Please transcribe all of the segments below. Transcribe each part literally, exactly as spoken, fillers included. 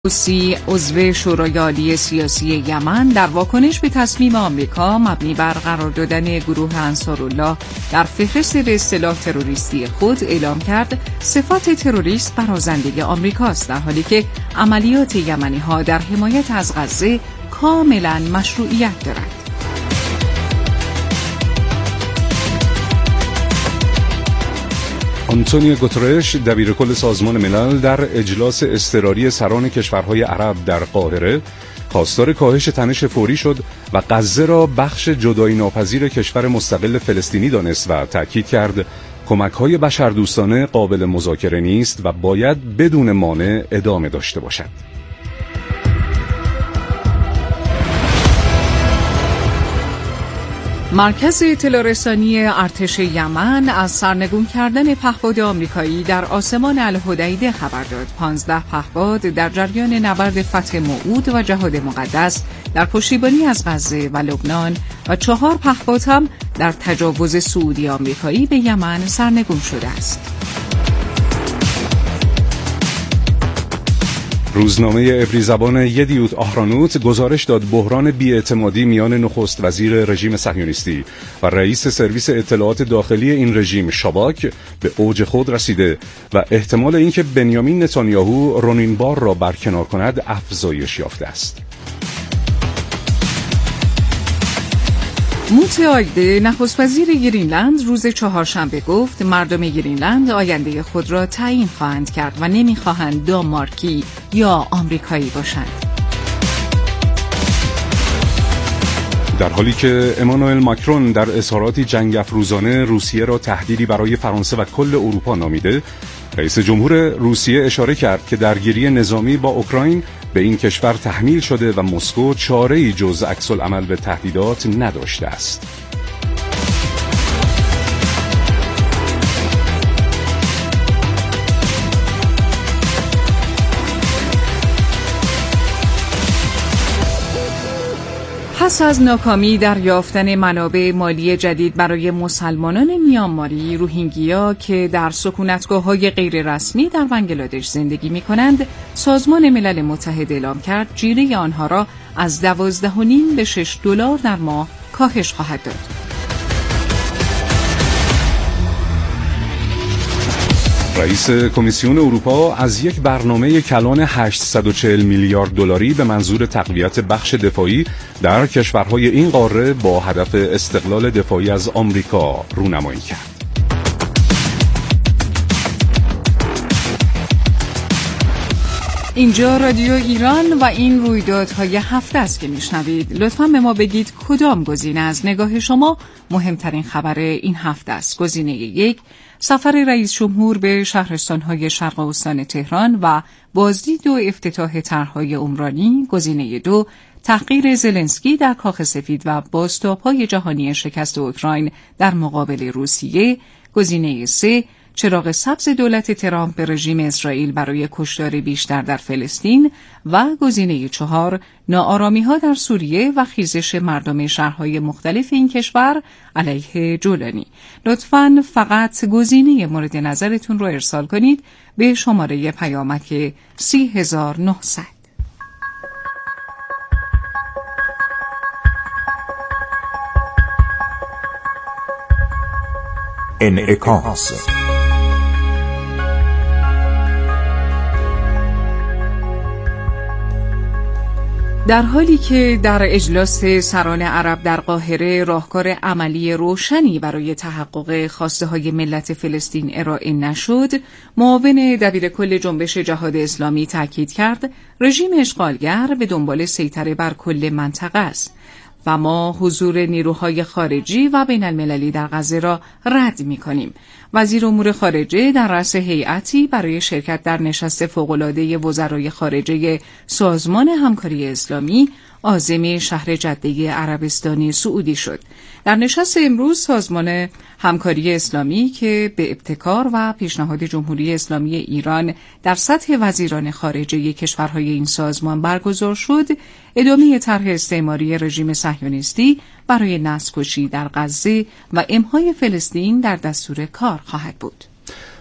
حوثی عضو شورای عالی سیاسی یمن در واکنش به تصمیم آمریکا مبنی بر قرار دادن گروه انصارالله در فهرست به اصطلاح تروریستی خود اعلام کرد صفات تروریست برازنده آمریکاست، در حالی که عملیات یمنی‌ها در حمایت از غزه کاملا مشروعیت دارد. آنتونیو گوترش دبیرکل سازمان ملل در اجلاس اضطراری سران کشورهای عرب در قاهره خواستار کاهش تنش فوری شد و غزه را بخش جدایی ناپذیر کشور مستقل فلسطینی دانست و تأکید کرد کمک‌های بشردوستانه قابل مذاکره نیست و باید بدون مانع ادامه داشته باشد. مرکز اطلاع رسانی ارتش یمن از سرنگون کردن پهپاد آمریکایی در آسمان الحدیده خبر داد. پانزده پهپاد در جریان نبرد فتح موعود و جهاد مقدس در پشتیبانی از غزه و لبنان و چهار پهپاد هم در تجاوز سعودی آمریکایی به یمن سرنگون شده است. روزنامه عبری زبان یدیوت آهرانوت گزارش داد بحران بی‌اعتمادی میان نخست وزیر رژیم صهیونیستی و رئیس سرویس اطلاعات داخلی این رژیم شاباک به اوج خود رسیده و احتمال اینکه بنیامین نتانیاهو رونینبار را برکنار کند افزایش یافته است. موت آیده نخست وزیر گرینلند روز چهارشنبه گفت مردم گرینلند آینده خود را تعیین خواهند کرد و نمی‌خواهند دانمارکی یا آمریکایی باشند. در حالی که امانوئل ماکرون در اظهاراتی جنگ افروزانه روسیه را تهدیدی برای فرانسه و کل اروپا نامیده، رئیس جمهور روسیه اشاره کرد که درگیری نظامی با اوکراین به این کشور تحمیل شده و مسکو چاره‌ای جز عکس‌العمل به تهدیدات نداشته است. پس از ناکامی در یافتن منابع مالی جدید برای مسلمانان میانماری روهینگیا که در سکونتگاه‌های غیررسمی در بنگلادش زندگی می‌کنند، سازمان ملل متحد اعلام کرد جیره آنها را از دوازده و نیم به شش دلار در ماه کاهش خواهد داد. رئیس کمیسیون اروپا از یک برنامه کلان هشتصد و چهل میلیارد دلاری به منظور تقویت بخش دفاعی در کشورهای این قاره با هدف استقلال دفاعی از آمریکا رونمایی کرد. اینجا رادیو ایران و این رویدادهای هفته است که میشنوید. لطفاً به ما بگید کدام گزینه از نگاه شما مهمترین خبر این هفته است. گزینه یک، سفر رئیس جمهور به شهرستان‌های شرق استان تهران و بازدید و افتتاح طرح‌های عمرانی. گزینه دو، تحقیر زلنسکی در کاخ سفید و بازتاب‌های جهانی شکست اوکراین در مقابل روسیه. گزینه سه، چراغ سبز دولت ترامپ به رژیم اسرائیل برای کشتار بیشتر در فلسطین. و گزینه چهار، ناآرامی‌ها در سوریه و خیزش مردم شهرهای مختلف این کشور علیه جولانی. لطفاً فقط گزینه مورد نظرتون رو ارسال کنید به شماره پیامک سی هزار و نهصد. انعکاس. در حالی که در اجلاس سران عرب در قاهره راهکار عملی روشنی برای تحقق خواسته‌های ملت فلسطین ارائه نشد، معاون دبیرکل جنبش جهاد اسلامی تاکید کرد رژیم اشغالگر به دنبال سیطره بر کل منطقه است و ما حضور نیروهای خارجی و بین المللی در غزه را رد می کنیم. وزیر امور خارجه در رأس هیئتی برای شرکت در نشست فوق‌العاده وزرای خارجه سازمان همکاری اسلامی عازم شهر جده عربستان سعودی شد. در نشست امروز سازمان همکاری اسلامی که به ابتکار و پیشنهاد جمهوری اسلامی ایران در سطح وزیران خارجه کشورهای این سازمان برگزار شد، ادامه طرح استعماری رژیم صهیونیستی برای نسل‌کشی در غزه و امهای فلسطین در دستور کار خواهد بود.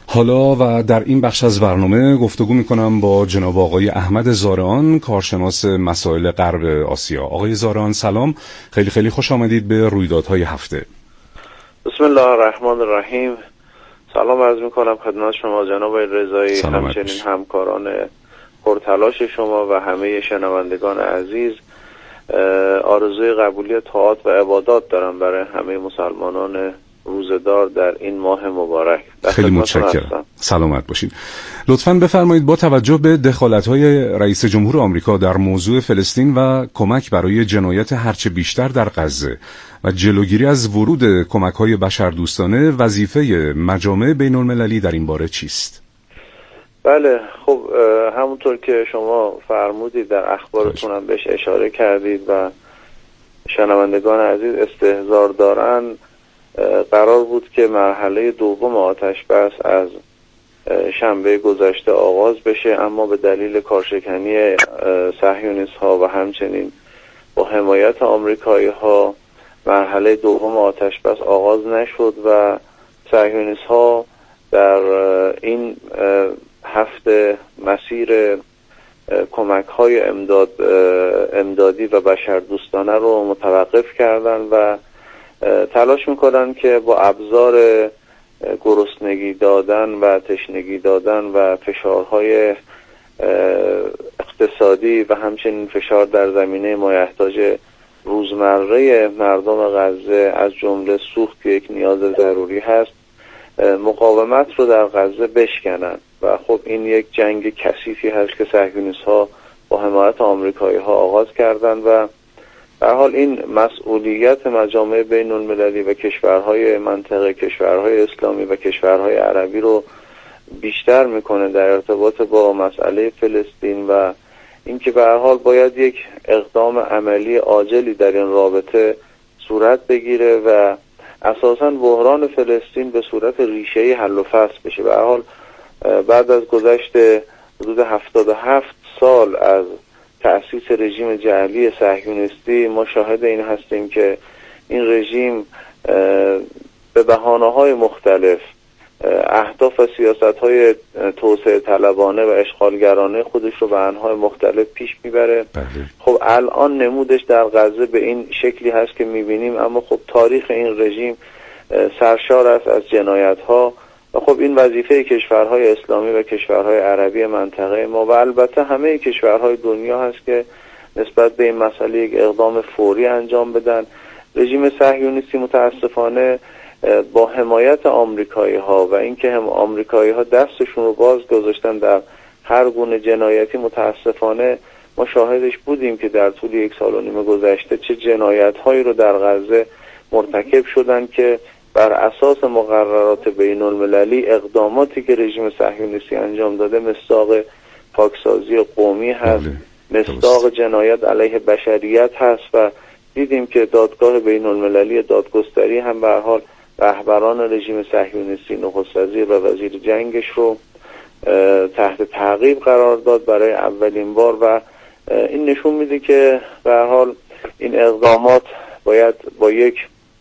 حالا و در این بخش از برنامه گفتگو میکنم با جناب آقای احمد زارعان، کارشناس مسائل غرب آسیا. آقای زارعان سلام، خیلی خیلی خوش آمدید به رویدادهای هفته. بسم الله الرحمن الرحیم. سلام عرض میکنم خدمت شما جناب رضایی، همچنین همکاران پرتلاش شما و همه شنوندگان عزیز. آرزوی قبولی طاعات و عبادات دارم برای همه مسلمانان روزدار در این ماه مبارک. خیلی متشکرم. سلامت باشید. لطفاً بفرمایید با توجه به دخالت‌های رئیس جمهور آمریکا در موضوع فلسطین و کمک برای جنایت هرچه بیشتر در غزه و جلوگیری از ورود کمک‌های بشردوستانه، وظیفه مجامع بین‌المللی در این باره چیست؟ بله، خب همونطور که شما فرمودید در اخبارتون هم بهش اشاره کردید و شنوندگان عزیز استحضار دارن، قرار بود که مرحله دوم آتش بس از شنبه گذشته آغاز بشه، اما به دلیل کارشکنی صهیونیست ها و همچنین با حمایت آمریکایی ها مرحله دوم آتش بس آغاز نشد و صهیونیست ها در این هفته مسیر کمک های امداد امدادی و بشردوستانه رو متوقف کردن و تلاش میکنن که با ابزار گرسنگی دادن و تشنگی دادن و فشارهای اقتصادی و همچنین فشار در زمینه مایحتاج روزمره مردم غزه از جمله سوخت که یک نیاز ضروری هست مقاومت رو در غزه بشکنن. و خب این یک جنگ کثیفی هست که صهیونیست ها با حمایت آمریکایی ها آغاز کردن و در حال این مسئولیت مجامع بین المللی و کشورهای منطقه، کشورهای اسلامی و کشورهای عربی رو بیشتر میکنه در ارتباط با مسئله فلسطین و اینکه به هر حال باید یک اقدام عملی عاجلی در این رابطه صورت بگیره و اساساً بحران فلسطین به صورت ریشه‌ای حل و فصل بشه. به هر حال بعد از گذشت حدود هفتاد و هفت سال از تأسیس رژیم جعلی صهیونیستی ما شاهد این هستیم که این رژیم به بهانه‌های مختلف اهداف و سیاست‌های توسعه طلبانه و اشغالگرانه خودش رو به انواع مختلف پیش میبره. خب الان نمودش در غزه به این شکلی هست که میبینیم، اما خب تاریخ این رژیم سرشار است از جنایت‌ها و خب این وظیفه کشورهای اسلامی و کشورهای عربی منطقه ما و البته همه کشورهای دنیا هست که نسبت به این مسئله یک اقدام فوری انجام بدن. رژیم صهیونیستی متاسفانه با حمایت آمریکایی ها و اینکه هم آمریکایی ها دستشون رو باز گذاشتن در هر گونه جنایتی، متاسفانه ما شاهدش بودیم که در طول یک سال و نیم گذشته چه جنایت هایی رو در غزه مرتکب شدن که بر اساس مقررات بین المللی اقداماتی که رژیم صهیونیستی انجام داده مصداق پاکسازی قومی هست، مصداق جنایت علیه بشریت هست و دیدیم که دادگاه بین المللی دادگستری هم به هر حال رهبران رژیم صهیونیستی، نخست وزیر و وزیر جنگش رو تحت تعقیب قرار داد برای اولین بار و این نشون میده که به هر حال این اقدامات باید با یک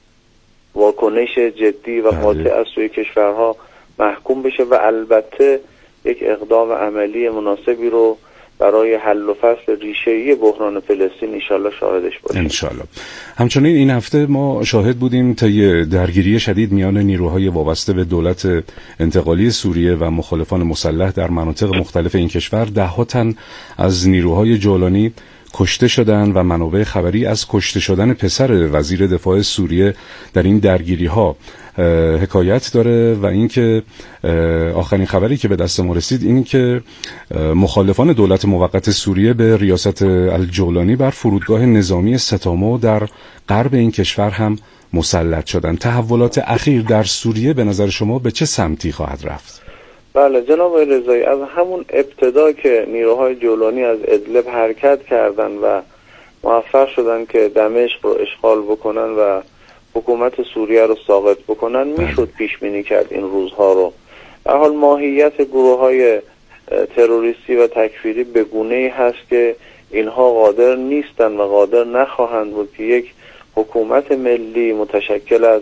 واکنش جدی و قاطع از سوی کشورها محکوم بشه و البته یک اقدام عملی مناسبی رو برای حل و فصل ریشه‌ای بحران فلسطین انشالله شاهدش باشیم. انشالله. همچنین این هفته ما شاهد بودیم طی درگیری شدید میان نیروهای وابسته به دولت انتقالی سوریه و مخالفان مسلح در مناطق مختلف این کشور. ده‌ها تن از نیروهای جولانی کشته شدن و منابع خبری از کشته شدن پسر وزیر دفاع سوریه در این درگیری ها حکایت داره و اینکه آخرین خبری که به دست ما رسید این که مخالفان دولت موقت سوریه به ریاست الجولانی بر فرودگاه نظامی ستامو در غرب این کشور هم مسلط شدن. تحولات اخیر در سوریه به نظر شما به چه سمتی خواهد رفت؟ بله جناب رضایی، از همون ابتدا که نیروهای جولانی از ادلب حرکت کردن و موفق شدن که دمشق رو اشغال بکنن و حکومت سوریه رو ساقط بکنن میشد پیش بینی کرد این روزها رو. در حال ماهیت گروه‌های تروریستی و تکفیری به گونه‌ای هست که اینها قادر نیستن و قادر نخواهند بود که یک حکومت ملی متشکل از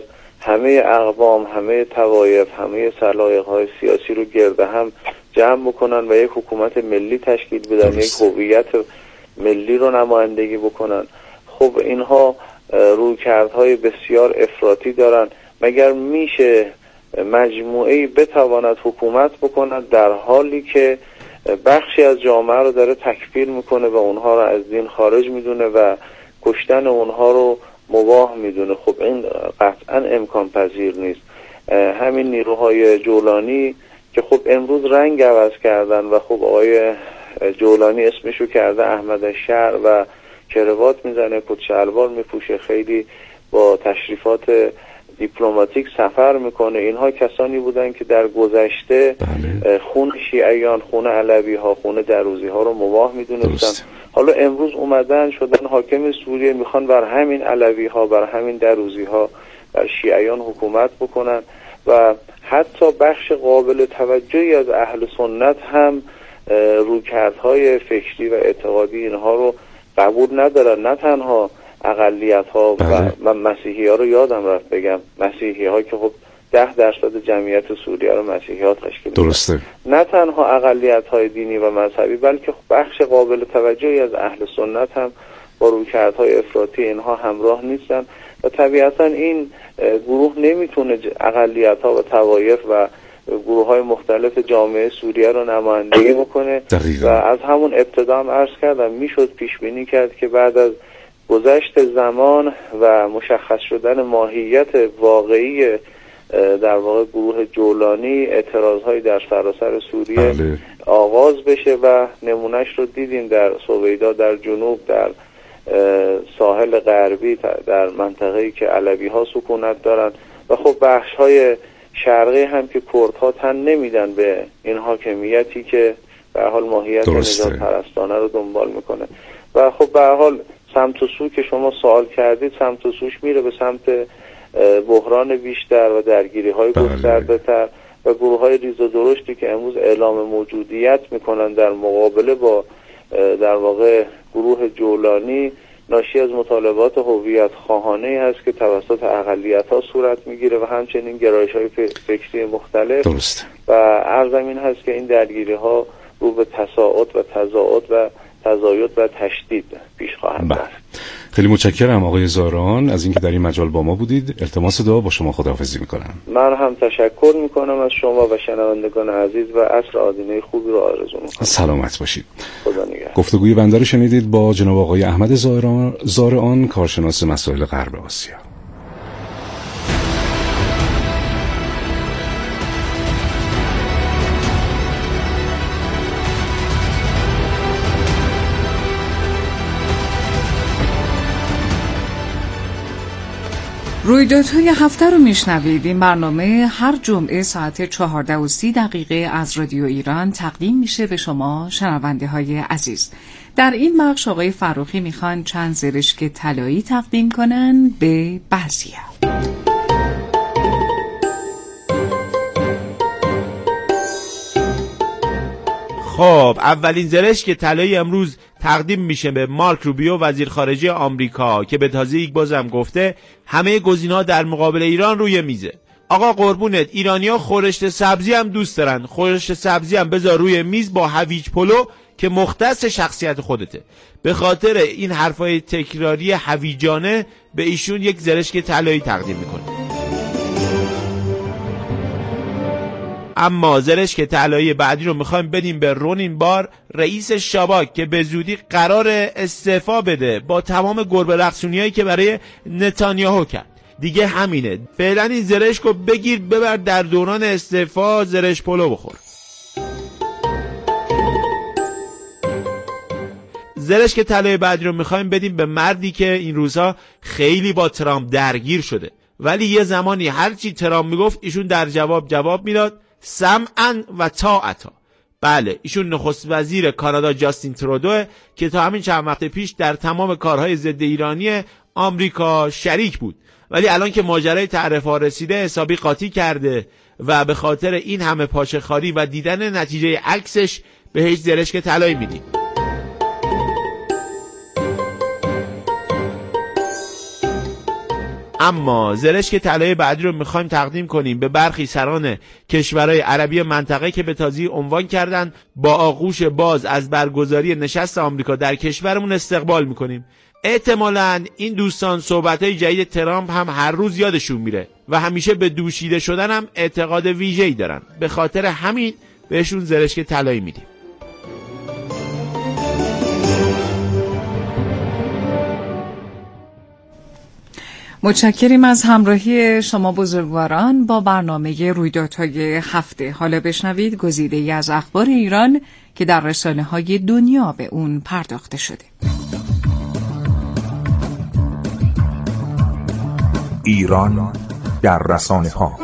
همه اقوام، همه طوایف، همه سلایق‌های سیاسی رو گرد هم جمع بکنن و یک حکومت ملی تشکیل بدن، یک هویت ملی رو نمایندگی بکنن. خب اینها رویکردهای بسیار افراطی دارن. مگر میشه مجموعه‌ای بتواند حکومت بکند در حالی که بخشی از جامعه رو داره تکفیر میکنه و اونها رو از دین خارج میدونه و کشتن اونها رو مباح میدونه؟ خب این قطعا امکان پذیر نیست. همین نیروهای جولانی که خب امروز رنگ عوض کردن و خب آقای جولانی اسمشو کرده احمد شهر و کروات میزنه، کت شلوار میپوشه، خیلی با تشریفات دیپلماتیک سفر میکنه. اینها کسانی بودن که در گذشته بله. خون شیعیان، خون علوی ها، خون دروزی ها رو مباح میدونستن. حالا امروز اومدن شدن حاکم سوریه، میخوان بر همین علوی ها، بر همین دروزی ها، بر شیعیان حکومت بکنن و حتی بخش قابل توجهی از اهل سنت هم رویکردهای فکری و اعتقادی اینها رو قبول ندارن. نه تنها اقلیت ها بله. و من مسیحی ها رو یادم رفت بگم، مسیحی ها که خب ده درصد جمعیت سوریه رو مسیحی ها تشکیل درسته. نه تنها اقلیت های دینی و مذهبی بلکه بخش قابل توجهی از اهل سنت هم با رویکردهای افراطی اینها همراه نیستن و طبیعتا این گروه نمیتونه اقلیت ها و طوایف و گروه های مختلف جامعه سوریه رو نمایندگی بکنه دقیقا. و از همون ابتدا هم عرض کردم میشد پیش بینی کرد که بعد از گذشت زمان و مشخص شدن ماهیت واقعی در واقع گروه جولانی اعتراض‌های در سراسر سوریه بله. آغاز بشه و نمونهش رو دیدیم در سویدا، در جنوب، در ساحل غربی، در منطقه‌ای که علوی ها سکونت دارن و خب بخش‌های شرقی هم که کردها تن نمیدن به این حاکمیتی که به هر حال ماهیت نجات پرستانه رو دنبال میکنه و خب به هر حال سمت و سو که شما سوال کردید، سمت و سوش میره به سمت بحران بیشتر و درگیری های گسترده تر و گروه های ریز و درشتی که امروز اعلام موجودیت میکنن در مقابله با در واقع گروه جولانی ناشی از مطالبات هویت خواهانه هست که توسط اقلیت ها صورت میگیره و همچنین گرایش های فکری مختلف درست. و عرض این هست که این درگیری ها رو به تصاعد و تضاعد و تزاید و تشدید پیش خواهند رفت. خیلی متشکرم آقای زارعان از اینکه در این مجال با ما بودید. التماس دعا با شما خداحافظی میکنم. من هم تشکر میکنم از شما و شنوندگان عزیز و عصر آدینه خوبی رو آرزو میکنم. سلامت باشید. خدا نگهدار. گفتگوی بنده رو شنیدید با جناب آقای احمد زارعان، کارشناس مسائل غرب آسیا. رویدادهای هفته رو میشنوید. این برنامه هر جمعه ساعت چهارده و سی دقیقه از رادیو ایران تقدیم میشه به شما شنونده های عزیز. در این بخش آقای فروخی میخوان چند زرشک طلایی تقدیم کنن به بعضیا. خب اولین زرشک طلایی امروز تقدیم میشه به مارک روبیو، وزیر خارجه آمریکا، که به تازگی بازم گفته همه گزینه‌ها در مقابل ایران روی میزه. آقا قربونت، ایرانی‌ها خورشت سبزی هم دوست دارن، خورشت سبزی هم بذار روی میز با هویج پلو که مختص شخصیت خودته. به خاطر این حرفای تکراری هویجانه به ایشون یک زرشک طلایی تقدیم میکنه. اما زرشک طلایی بعدی رو میخوایم بدیم به رونین بار، رئیس شاباک، که به زودی قرار استعفا بده با تمام گربه رقصونیایی که برای نتانیاهو کرد. دیگه همینه، فعلا این زرشک رو بگیر ببر در دوران استعفا زرش پلو بخور. زرشک طلایی بعدی رو میخوایم بدیم به مردی که این روزها خیلی با ترامپ درگیر شده، ولی یه زمانی هرچی ترامپ میگفت ایشون در جواب جواب میداد، سمعاً و طاعتا. بله، ایشون نخست وزیر کانادا جاستین ترودو که تا همین چند وقت پیش در تمام کارهای ضد ایرانی آمریکا شریک بود، ولی الان که ماجرای تعرفه رسیده حسابی قاطی کرده و به خاطر این همه پاچه‌خواری و دیدن نتیجه عکسش بهش زرشک طلایی میدیم. اما زرشک طلای بعدی رو میخوایم تقدیم کنیم به برخی سران کشورهای عربی منطقه که به تازگی عنوان کردن با آغوش باز از برگزاری نشست آمریکا در کشورمون استقبال میکنیم. احتمالاً این دوستان صحبت‌های جدید ترامپ هم هر روز یادشون میره و همیشه به دوشیده شدن هم اعتقاد ویژه‌ای دارن. به خاطر همین بهشون زرشک طلایی میدیم. متشکریم از همراهی شما بزرگواران با برنامه رویدادهای هفته. حالا بشنوید گزیده‌ای از اخبار ایران که در رسانه‌های دنیا به اون پرداخته شده. ایران در رسانه‌ها.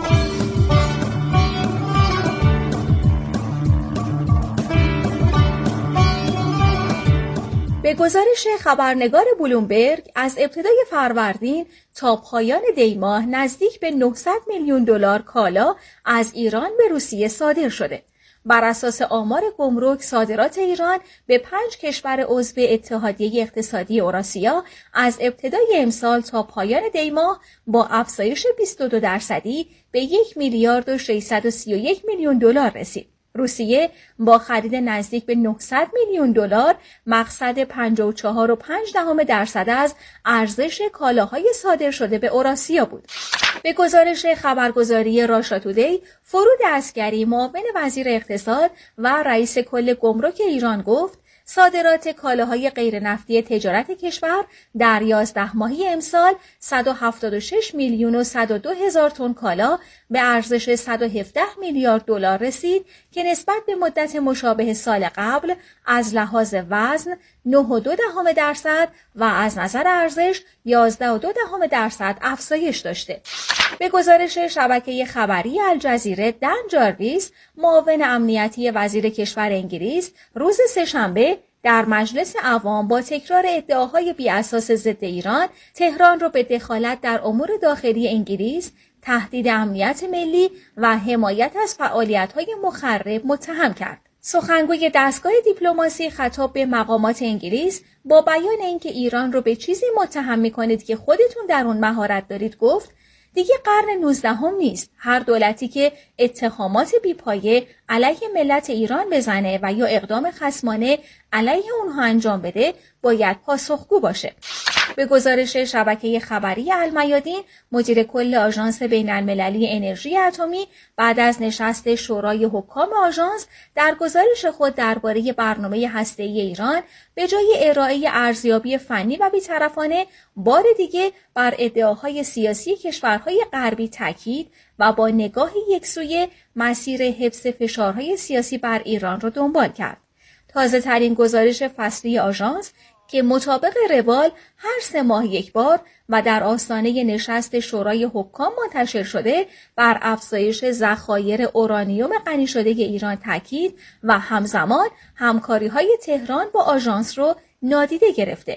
به گزارش خبرنگار بلومبرگ از ابتدای فروردین تا پایان دی ماه نزدیک به نهصد میلیون دلار کالا از ایران به روسیه صادر شده. بر اساس آمار گمرک، صادرات ایران به پنج کشور عضو اتحادیه اقتصادی اوراسیا از ابتدای امسال تا پایان دی ماه با افزایش بیست و دو درصدی به یک میلیارد و ششصد و سی و یک میلیون دلار رسید. روسیه با خرید نزدیک به نهصد میلیون دلار مقصد پنجاه و چهار و پنج دهم درصد از ارزش کالاهای صادر شده به اوراسیا بود. به گزارش خبرگزاری راشا تودی، فرود عسگری معاون وزیر اقتصاد و رئیس کل گمرک ایران گفت صادرات کالاهای غیر نفتی تجارت کشور در یازده ماهی امسال صد و هفتاد و شش میلیون و صد و دو هزار تن کالا به ارزش صد و هفده میلیارد دلار رسید که نسبت به مدت مشابه سال قبل از لحاظ وزن نه و دو دهم درصد و از نظر ارزش یازده و دو دهم درصد افزایش داشته. به گزارش شبکه خبری الجزیره، دن جارویس، معاون امنیتی وزیر کشور انگلیس، روز سه‌شنبه در مجلس عوام با تکرار ادعاهای بی‌اساس ضد ایران، تهران را به دخالت در امور داخلی انگلیس، تهدید امنیت ملی و حمایت از فعالیت‌های مخرب متهم کرد. سخنگوی دستگاه دیپلماسی خطاب به مقامات انگلیس با بیان اینکه ایران رو به چیزی متهم می‌کنید که خودتون در اون مهارت دارید گفت دیگه قرن نوزدهم نیست. هر دولتی که اتهامات بیپایه علیه ملت ایران بزنه و یا اقدام خصمانه علیه اونها انجام بده باید پاسخگو باشه. به گزارش شبکه خبری المیادین، مدیر کل آژانس بین‌المللی انرژی اتمی بعد از نشست شورای حکام آژانس در گزارش خود درباره برنامه هسته‌ای ایران به جای ارائه ارزیابی فنی و بی‌طرفانه بار دیگه بر ادعاهای سیاسی کشورهای غربی تاکید و با نگاهی یکسویه مسیر حفظ فشارهای سیاسی بر ایران را دنبال کرد. تازه ترین گزارش فصلی آژانس که مطابق روال هر سه ماه یک بار و در آستانه نشست شورای حکام منتشر شده بر افزایش ذخایر اورانیوم غنی شده ایران تاکید و همزمان همکاری‌های تهران با آژانس رو نادیده گرفته.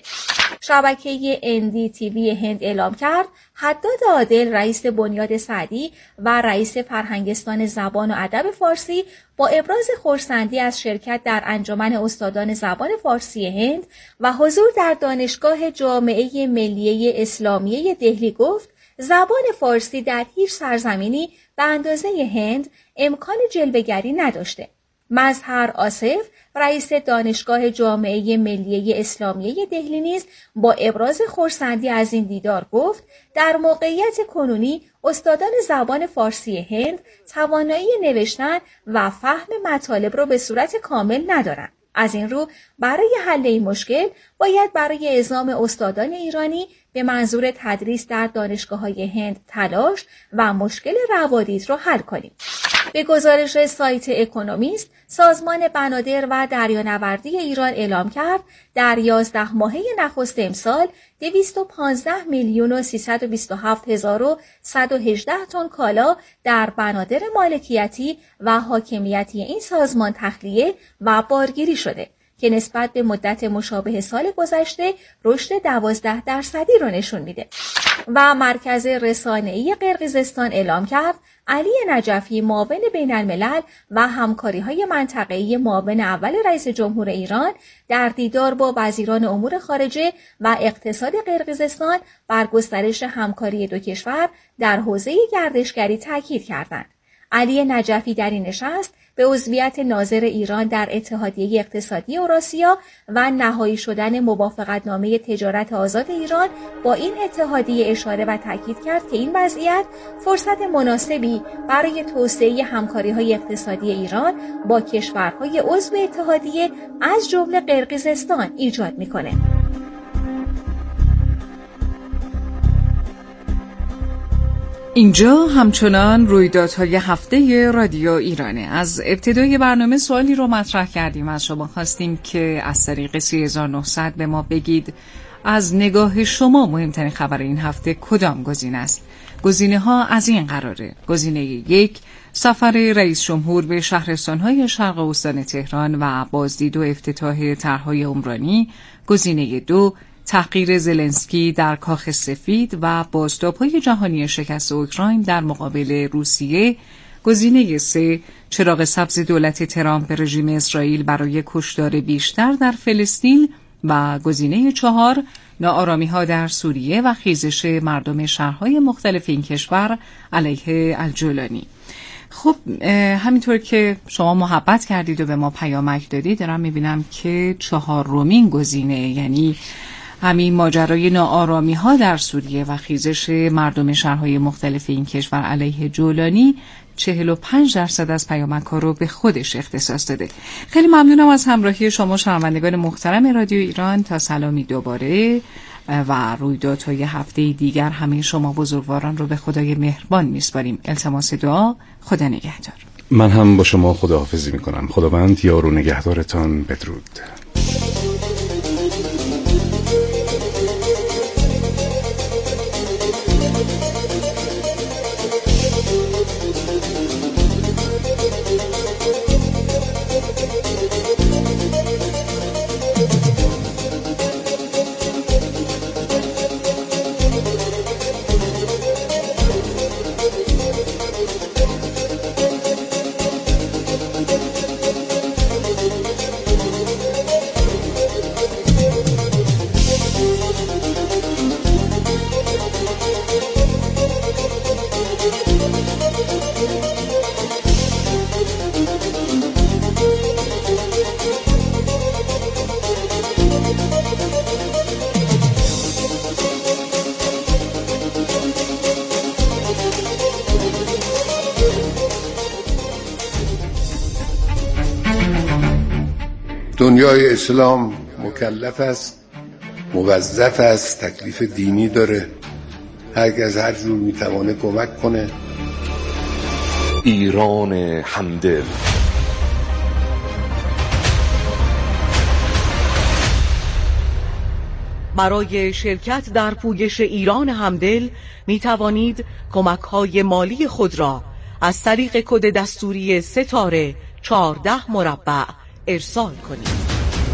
شبکه ان دی تی وی هند اعلام کرد حداد عادل، رئیس بنیاد سعدی و رئیس فرهنگستان زبان و ادب فارسی، با ابراز خرسندی از شرکت در انجمن استادان زبان فارسی هند و حضور در دانشگاه جامعه ملیه اسلامیه دهلی گفت زبان فارسی در هیچ سرزمینی به اندازه هند امکان جلوه‌گری نداشته. مظهر آصف، رئیس دانشگاه جامعه ملیه اسلامیه دهلی نیز با ابراز خرسندی از این دیدار گفت در موقعیت کنونی استادان زبان فارسی هند توانایی نوشتن و فهم مطالب را به صورت کامل ندارند. از این رو برای حل این مشکل باید برای اعزام استادان ایرانی به منظور تدریس در دانشگاه‌های هند تلاش و مشکل روادید را حل کنیم. به گزارش سایت اکونومیست، سازمان بنادر و دریانوردی ایران اعلام کرد در یازده ماهه نخست امسال دویست و پانزده میلیون و سیصد و بیست و هفت هزار و صد و هجده تن کالا در بنادر مالکیتی و حاکمیتی این سازمان تخلیه و بارگیری شده. که نسبت به مدت مشابه سال گذشته رشد دوازده درصدی رو نشون میده. و مرکز رسانه‌ای قرقیزستان اعلام کرد علی نجفی معاون بین الملل و همکاری‌های منطقه‌ای معاون اول رئیس جمهور ایران در دیدار با وزیران امور خارجه و اقتصاد قرقیزستان بر گسترش همکاری دو کشور در حوزه گردشگری تاکید کردند. علی نجفی در این نشست به عضویت ناظر ایران در اتحادیه اقتصادی اوراسیا و نهایی شدن موافقتنامه تجارت آزاد ایران با این اتحادیه اشاره و تاکید کرد که این وضعیت فرصت مناسبی برای توسعه همکاری‌های اقتصادی ایران با کشورهای عضو اتحادیه از جمله قرقیزستان ایجاد می‌کنه. اینجا همچنان رویدادهای هفته رادیو ایرانه. از ابتدای برنامه سوالی رو مطرح کردیم، از شما خواستیم که از طریق سی هزار و نهصد به ما بگید از نگاه شما مهمترین خبر این هفته کدام گزینه است؟ گزینه ها از این قراره: گزینه یک، سفر رئیس جمهور به شهرستان‌های شرق استان تهران و بازدید و افتتاح طرح‌های عمرانی. گزینه دو، تحقیر زلنسکی در کاخ سفید و بازتاب‌های جهانی شکست اوکراین در مقابل روسیه. گزینه سه، چراغ سبز دولت ترامپ به رژیم اسرائیل برای کشتار بیشتر در فلسطین. و گزینه چهار، ناآرامی‌ها در سوریه و خیزش مردم شهرهای مختلف این کشور علیه الجولانی. خب همینطور که شما محبت کردید و به ما پیامک دادید، دارم می‌بینم که چهارمین گزینه، یعنی همین ماجرای ناآرامی ها در سوریه و خیزش مردم شهرهای مختلف این کشور علیه جولانی، چهل و پنج درصد از پیامک ها رو به خودش اختصاص داده. خیلی ممنونم از همراهی شما شنوندگان محترم رادیو ایران. تا سلامی دوباره و رویدادهای هفته دیگر همه شما بزرگواران رو به خدای مهربان میسپاریم. التماس دعا. خدا نگهدار. من هم با شما خداحافظی میکنم. خداوند یار و نگهدارتان. بدرود. دنیای اسلام مکلف است، موظف است، تکلیف دینی داره، هر کس هر جور میتوانه کمک کنه. ایران همدل. برای شرکت در پویش ایران همدل می توانید کمک های مالی خود را از طریق کد دستوری ستاره چهارده مربع ارسال کنید.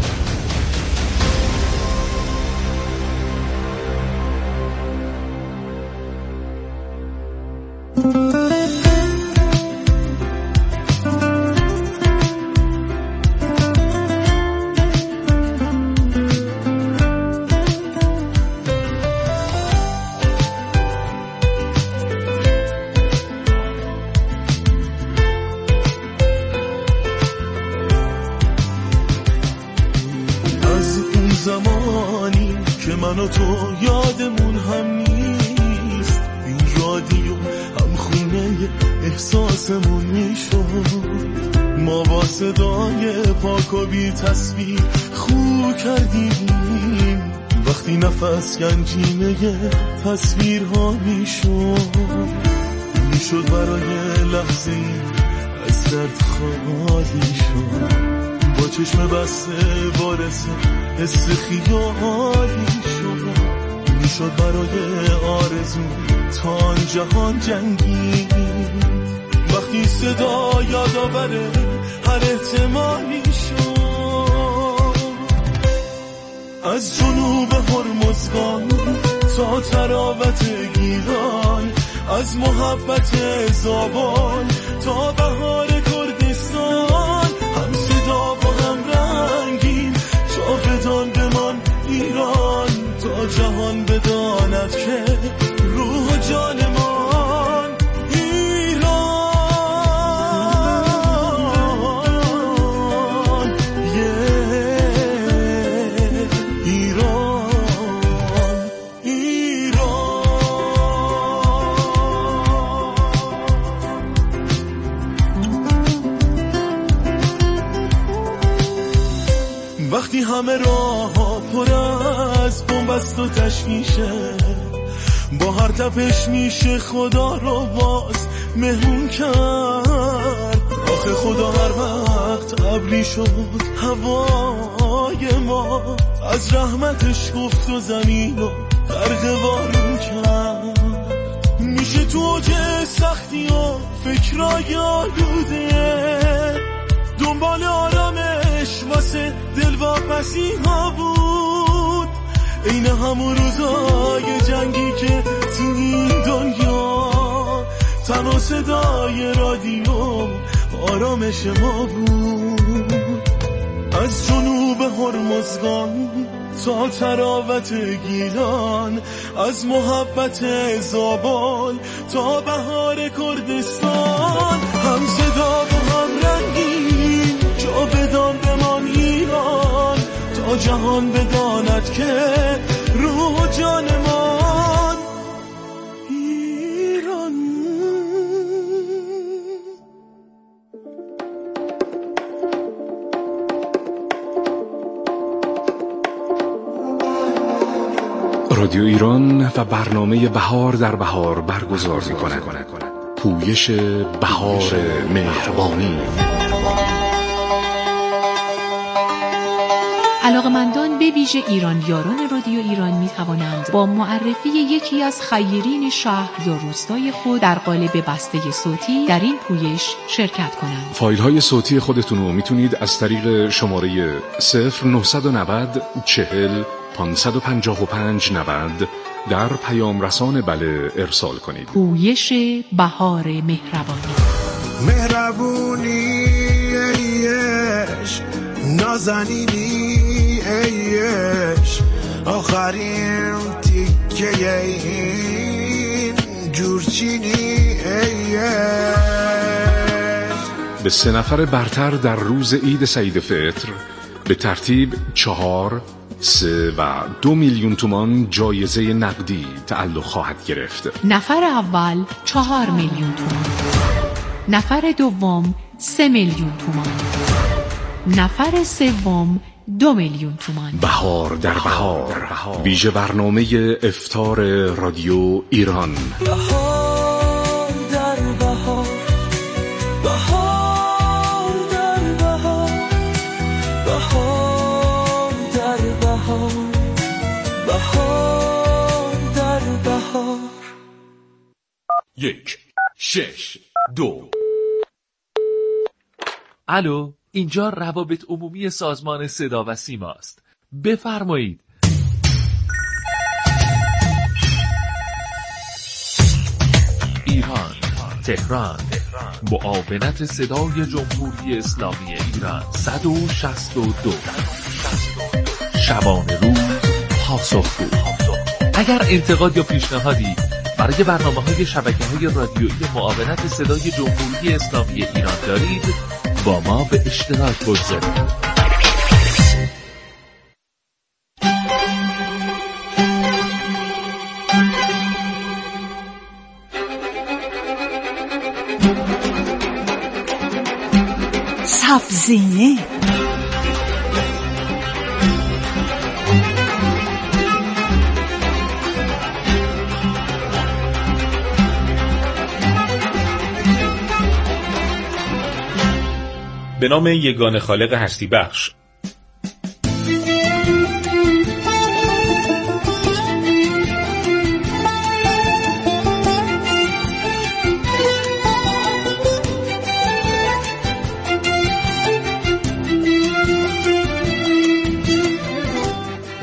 زمانی که من و تو یادمون هم نیست، این رادیو هم خونه احساسمون میشد. ما با صدای پاک و بی تصویر خو کردیم وقتی نفس گنجینه تصویرها میشد. میشد برای لحظه از درد خالی شد، با چشم بسته وارث حس خیالی شد. میشد برای آرزو تا آن جهان جنگید، وقتی صدا یادآور هر احتمالی شد. از جنوب هرمزگان تا تراوت گیلان، از محبت زابان تا بهار کردستان، هم صدا و هم رنگیم جاودان بمان ایران، تا جهان بداند که روح و جانمان ایران، yeah. ایران ایران. وقتی همه راه ها پر از بنبست و تشویشه، با هر تپش میشه خدا رو باز مهمون کرد. آخه خدا هر وقت ابری شد هوای ما، از رحمتش گفت و زمین رو غرق بارون کرد. میشه تو اوج سختی و فکرای آلوده، دنبال آرامش واسه دلواپسی ها بود. این همون روزای جنگی که تو این دنیا تنها صدای رادیو آرامش ما بود. از جنوب هرمزگان تا تراوت گیلان، از محبت زابال تا بهار کردستان، هم صدا و هم رنگین جاودان بمان ایران، تا جهان بداند که روح و جان من ایران. رادیو ایران و برنامه بهار در بهار برگزار می‌کند. پویش بهار مهربانی. علاقمندان به ویژه ایرانیاران رادیو ایران می توانند با معرفی یکی از خیرین شهر یا روستای خود در قالب بسته صوتی در این پویش شرکت کنند. فایل های صوتی خودتون رو میتونید از طریق شماره صفر نهصد و نود چهل پانصد و پنجاه و پنج نود در پیام رسان بله ارسال کنید. پویش بهار مهربانی. مهربونی ایش نازنینی ایش، آخرین تیکه این جورچینی ایش. به سه نفر برتر در روز عید سعید فطر به ترتیب چهار، سه و دو میلیون تومان جایزه نقدی تعلق خواهد گرفت. نفر اول چهار میلیون تومان، نفر دوم سه میلیون تومان، نفر سوم دو میلیون تومان. بهار در بهار، ویژه برنامه افطار رادیو ایران. بهار در بهار، بهار در بهار، بهار در بهار، بهار در بهار. یک، شش، دو. الو، اینجا روابط عمومی سازمان صدا و سیما است. بفرمایید. ایران، تهران، معاونت صدای جمهوری اسلامی ایران. صد و شصت و دو شبانه روز پاسخگو. اگر انتقاد یا پیشنهادی برای برنامه‌های شبکه‌های رادیویی معاونت صدای جمهوری اسلامی ایران دارید، با ما به اشتراک بگذارید. سبزینه به نام یگانه خالق هستی بخش.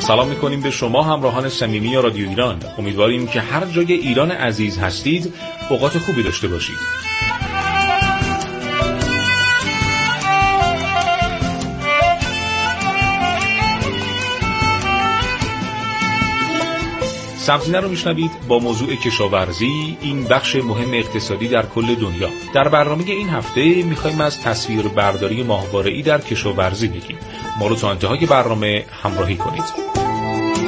سلام میکنیم به شما همراهان صمیمی رادیو ایران. امیدواریم که هر جای ایران عزیز هستید اوقات خوبی داشته باشید. سبزینه رو میشنوید با موضوع کشاورزی، این بخش مهم اقتصادی در کل دنیا. در برنامه این هفته میخوایم از تصویر برداری ماهواره‌ای در کشاورزی بگیم. ما رو تا انتهای برنامه همراهی کنید.